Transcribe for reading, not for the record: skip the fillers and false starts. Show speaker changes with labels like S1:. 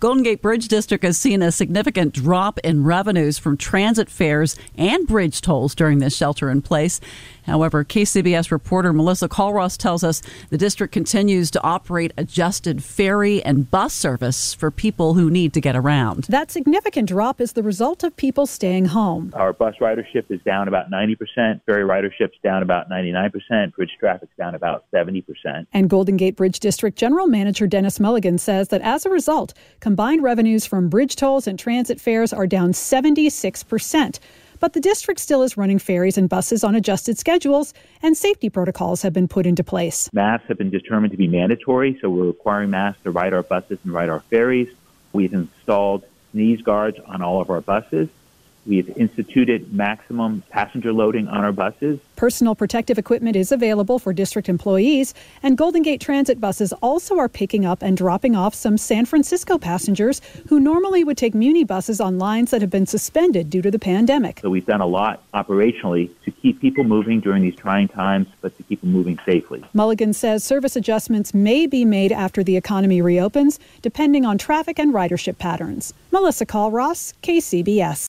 S1: Golden Gate Bridge District has seen a significant drop in revenues from transit fares and bridge tolls during this shelter in place. However, KCBS reporter Melissa Colross tells us the district continues to operate adjusted ferry and bus service for people who need to get around.
S2: That significant drop is the result of people staying home.
S3: Our bus ridership is down about 90%, ferry ridership's down about 99%, bridge traffic's down about 70%.
S2: And Golden Gate Bridge District General Manager Dennis Mulligan says that as a result, combined revenues from bridge tolls and transit fares are down 76%. But the district still is running ferries and buses on adjusted schedules, and safety protocols have been put into place.
S3: Masks have been determined to be mandatory, so we're requiring masks to ride our buses and ride our ferries. We've installed sneeze guards on all of our buses. We've instituted maximum passenger loading on our buses.
S2: Personal protective equipment is available for district employees, and Golden Gate Transit buses also are picking up and dropping off some San Francisco passengers who normally would take Muni buses on lines that have been suspended due to the pandemic.
S3: So we've done a lot operationally to keep people moving during these trying times, but to keep them moving safely.
S2: Mulligan says service adjustments may be made after the economy reopens, depending on traffic and ridership patterns. Melissa Colross, KCBS.